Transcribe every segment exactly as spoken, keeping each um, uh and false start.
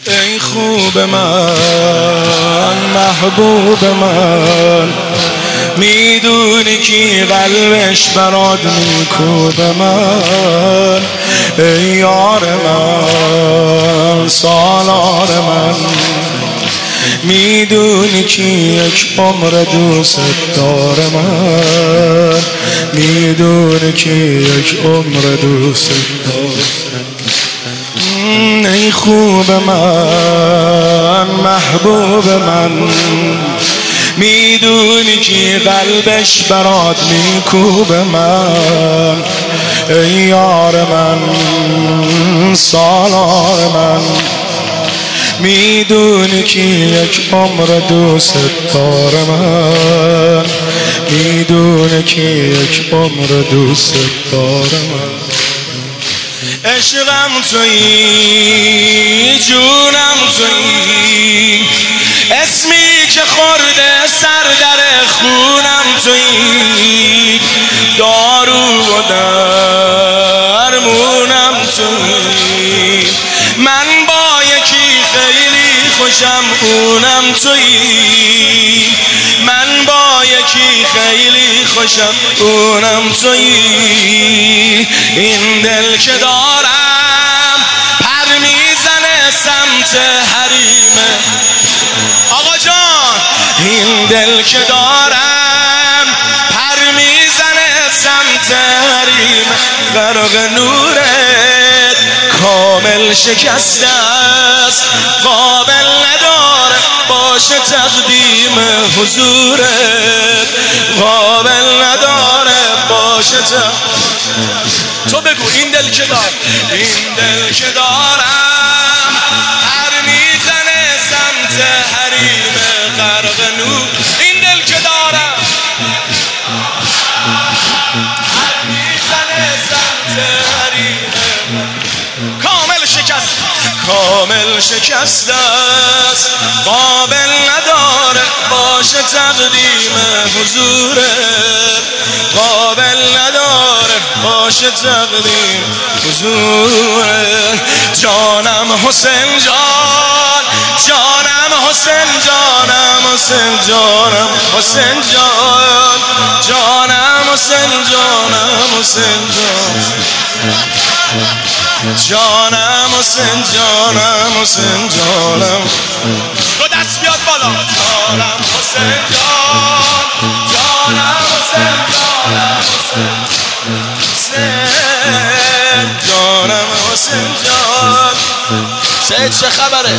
ای خوب من محبوب من، میدونی کی قلبش برات میکوب من. ای یار من سالار من، میدونی کی یک عمر دوست دار من، میدونی کی یک عمر دوست دار. ای خوب من محبوب من، میدونی کی قلبش برات میکوب من. ای یار من سالار من، میدونی کی یک عمر دوست دار من، میدونی کی یک عمر دوست دار من. عشقم تویی جونم تویی، اسمی که خورده سر در خونم تویی، دارو و درمونم تویی. من با یکی خیلی خوشم اونم تویی، من با یکی خیلی خوشم اونم تویی. این دل که دارم پر میزنه سمت حریمه آقا جان، این دل که دارم پر میزنه سمت حریمه. غرق نورت کامل شکسته است، قابل نداره باشه تقدیم حضورت، قابل نداره باشه تقدیم. تو بگو این دل که دارم، این دل که دارم پر میزنه سمت حریمه. غرق نور این دل که دارم پر میزنه سمت حریمه. کامل شکست کامل شکست است، قابل نداره باشه تقدیم حضورت، قابل نداره باشه تقدیم حضورت. جانم حسین جان، جانم حسین جانم حسین جانم حسین جان، جانم حسین جانم حسین جان، جانم حسین جانم حسین جانم. دو دست بیاد بالا. جانم حسین جان، جانم حسین جانم حسین جانم حسین جان. سید چه خبره؟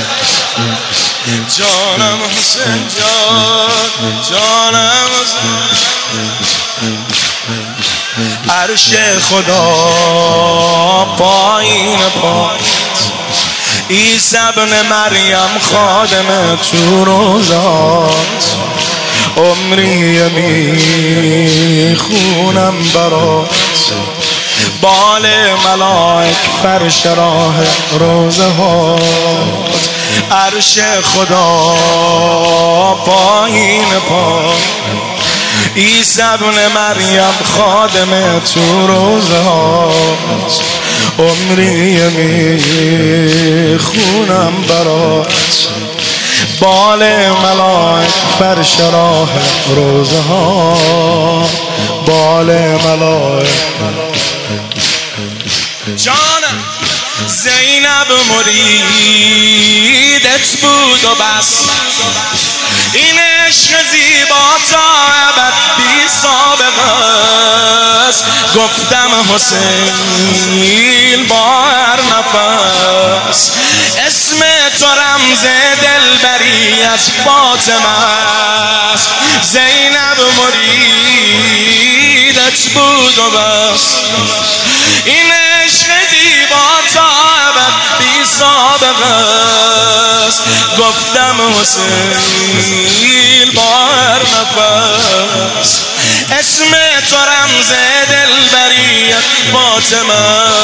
جانم حسین جان، جانم حسین. عرش خدا پایین پایت، عیسی ابن مریم خادم تو روزات. عمری میخونم برات، بال ملائک فرش راه روزه هات. عرش خدا پایین پایت، عیسی ابن مریم خادم تو روزات. عمری میخونم برات، بال ملائک فرش راه روزه ها، بال ملائک. جانم زینب مریدت بود و بس، این عشق زیبا تا ابد بی سابقه است. گفتم حسین با هر نفس، اسم تو رمز دلبری از فاطمه است. زینب مریدت بود و بس، این عشق زیبا تا ابد بی سابقه است. گفتم حسین با هر نفس، اسم تو رمز دلبری فاطمه.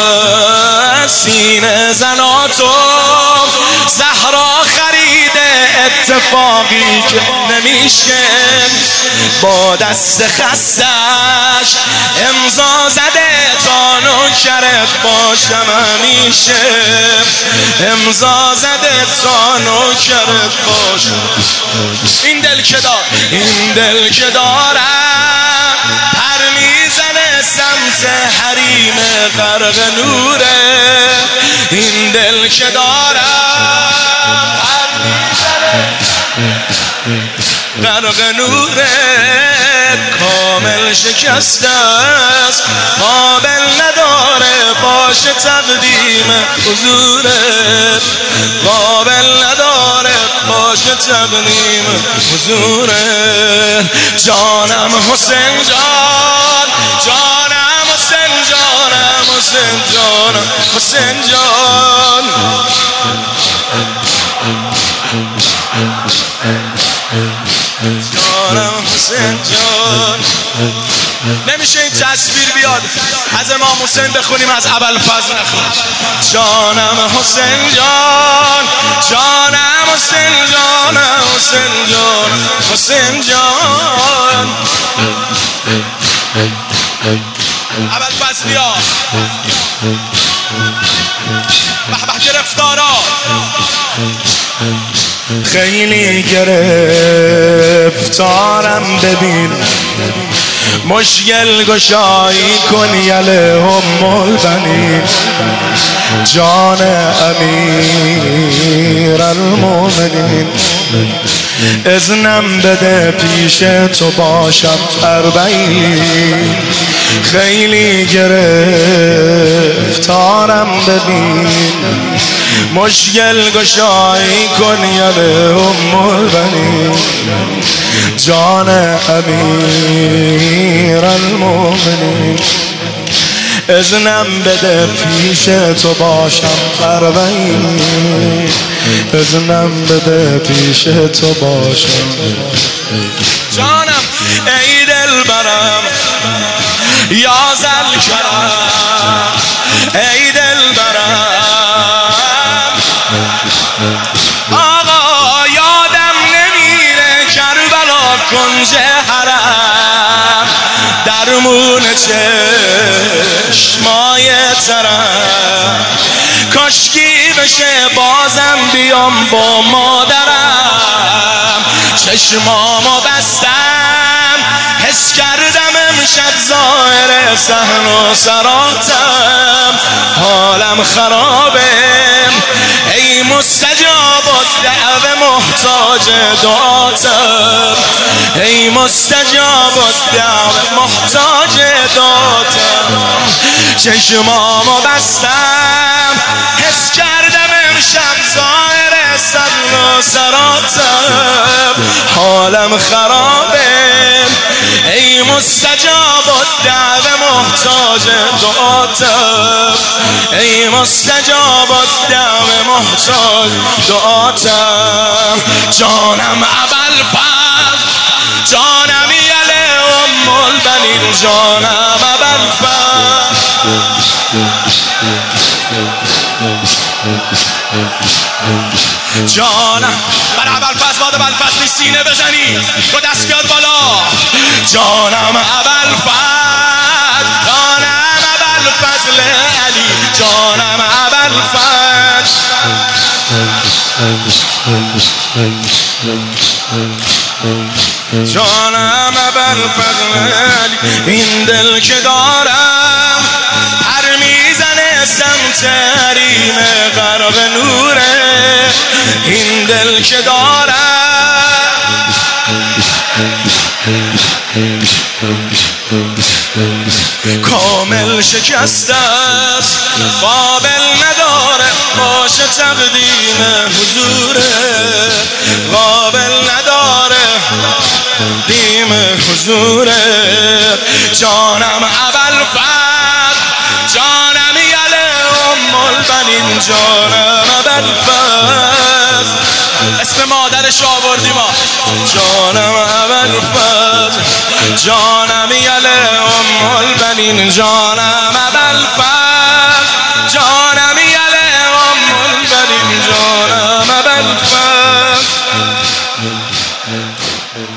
سینه زناتو زهرا خریده اتفاقی که نمیشه با دست خستش امضا زده تا نوکرت باشم همیشه امضا زده تا نوکرت باشم این دل که دار این دل که دارم پر میزنه سمت حریم غرق نوره این دل که دارم پر میزنه غرق نوره کامل شکسته است قابل نداره باشه تقدیم حضورت قابل نداره باشه تقدیم حضورت جانم حسین جان جانم حسین جانم حسین جانم حسین جان جانم حسین جان نمیشه این تصویر بیاد از امام حسین بخونیم از ابوالفضل نخونیم جانم حسین جان جانم حسین جانم حسین جان حسین جان ابوالفضل بیا به به گرفتارا خیلی گرفتارم ببین مشکل گشایی کن یله ام البنین جان امیر المومنین اذنم بده پیش تو باشم اربعین خیلی گرفتارم ببین مشکل گشایی کن یله ام البنین جان امیر المومنین اذنم بده پیش تو باشم اربعین اذنم بده پیش تو باشم جانم ای دل برم یا زل کرم ای دل برم آقا یادم نمیره کربلا کنج حرم درمون چشمای ترم کاشکی بشه بازم بیام با مادرم چشمامو بستم حس کردم امشب ظاهر صحن و سراتم حالم خرابه ای مستجاب الدعوه محتاج دعاتم ای مستجاب الدعوه محتاج دعاتم چشمامو بستم حس کردم امشب ظاهر صحن و سراتم حالم خرابه ای مستجاب الدعوه محتاج دعاتم ای مستجاب الدعوه محتاج دعاتم جانم ابوالفضل جانم یله ام البنین جانم ابوالفضل جانم بر ابوالفضل باد ابوالفضل سینه بزنی با دست بیاد بالا جانم ابوالفضل جانم ابوالفضل علی جانم ابوالفضل جانم ابوالفضل علی این دل که دارم پر میزنه سمت حریم غرق نوره این دل که دارم کامل شکسته است قابل نداره باشه تقدیم حضوره قابل نداره تقدیم حضوره جانم ابوالفضل جانم یله ام البنین جانم ابوالفضل اسم مادرش آوردیم ما جانم ابوالفضل جانم یله ام البنین جانم ابوالفضل